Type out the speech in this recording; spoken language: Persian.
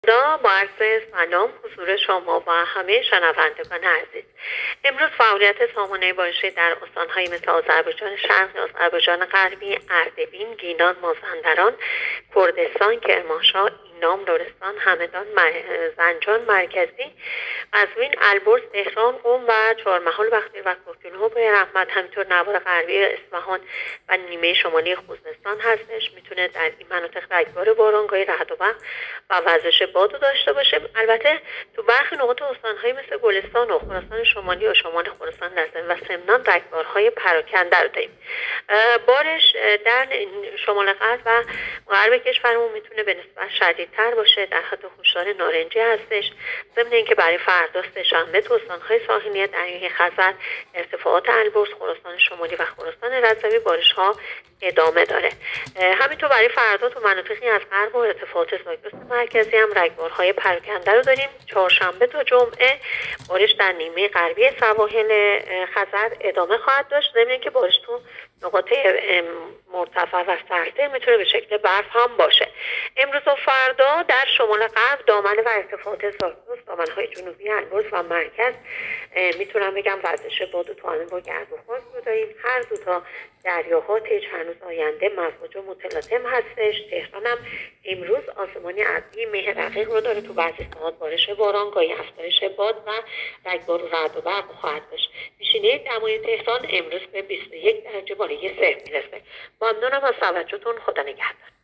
با عرض سلام حضور شما و همه شنوندگان عزیز. امروز فعالیت سامانه بارشی در استان‌هایی مثل آذربایجان شرقی، آذربایجان غربی، اردبیل، گیلان، مازندران، کردستان، کرمانشاه، اینام، لرستان، همدان، زنجان مرکزی، قزوین، البرز، تهران، قم و چهارمحال بختیار و کوهگیل‌ها به رحمت، همینطور نوار غربی اصفهان و نیمه شمالی خوزستان هستش. میتونه در این مناطق رگبار بارانگاهی، رعد و برق و وزش باد داشته باشه. البته تو برخی نقاط استان‌های مثل گلستان و خراسان شمالی و شمال خراسان و سمنان رگبارهای پراکنده رو داریم. بارش در شمال غرب و غرب کشورمون میتونه به نسبت شدیدتر باشه، در حد هشدار نارنجی هستش. ضمن اینکه برای فردا سه‌شنبه تو استان‌های ساحلی دریای خزر، ارتفاعات البرز، خراسان شمالی و خراسان رضوی بارش‌ها ادامه داره. همینطور برای فردا تو مناطقی از غرب و ارتفاعات زاگرس مرکزی هم رگبارهای پراکنده رو داریم. چهارشنبه تا جمعه بارش در نیمه غربی سواحل خزر ادامه خواهد داشت. ضمن اینکه بارش تو نقاط مرتفع و سرزیر میتونه به شکل برف هم باشه. امروز و فردا در شمال غرب دامنه و ارتفاعات زاگرس، دامنه‌های جنوبی البرز و مرکز میتونم بگم وزش باد و توأم با گرد و خاک رو داریم. هر دو تا دریاها طی چند روز آینده مواج و متلاطم هستش. تهران هم امروز آسمانی ابری مه رقیق رو داره، تو بعضی ساعات بارش بارانگاهی، افزایش باد و رگبار و رعد و برق خواهد داشت. پیشینه دمای تهران امروز به 21 درجه بالای صفر میرسه. ممنونم از توجهتون. خدا نگهدار.